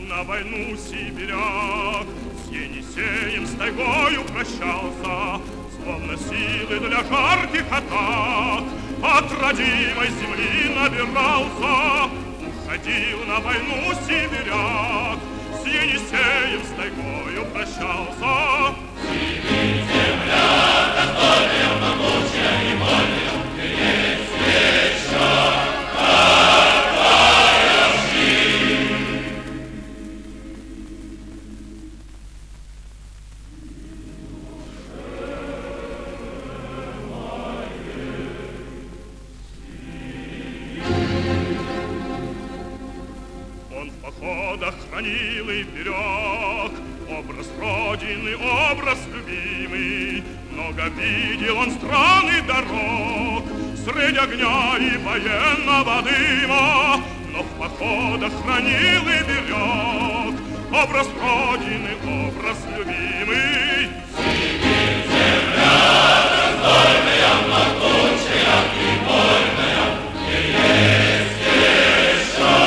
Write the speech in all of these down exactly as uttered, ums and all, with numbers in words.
на войну сибиряк. С Енисеем с тайгою прощался, словно силы для жарких атак. От родимой земли набирался, уходил на войну сибиряк. С Енисеем с тайгою прощался. Сибирь, земля, достойная, могучая и вольная, ты есть еще такая жизнь. Он в походах хранил и берег образ Родины, образ любимый. Много видел он стран и дорог средь огня и военного дыма, но в походах хранил и берег образ Родины, образ любимый. Сибирь, земля, достойная, могучая и вольная, ты есть еще.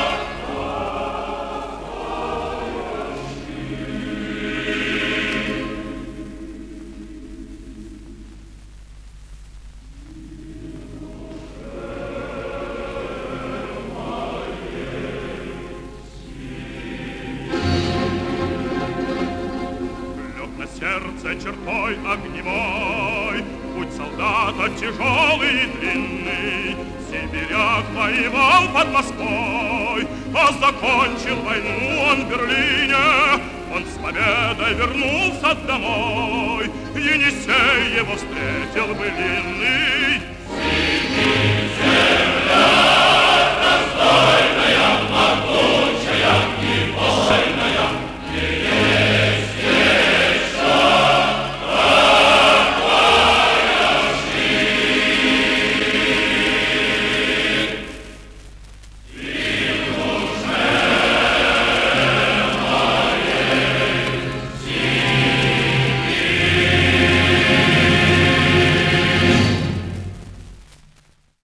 Сердце чертой огневой, путь солдата тяжелый и длинный. Сибиряк воевал под Москвой, а закончил войну он в Берлине. Он с победой вернулся домой, Енисей его встретил былинный. Сибирь, земля.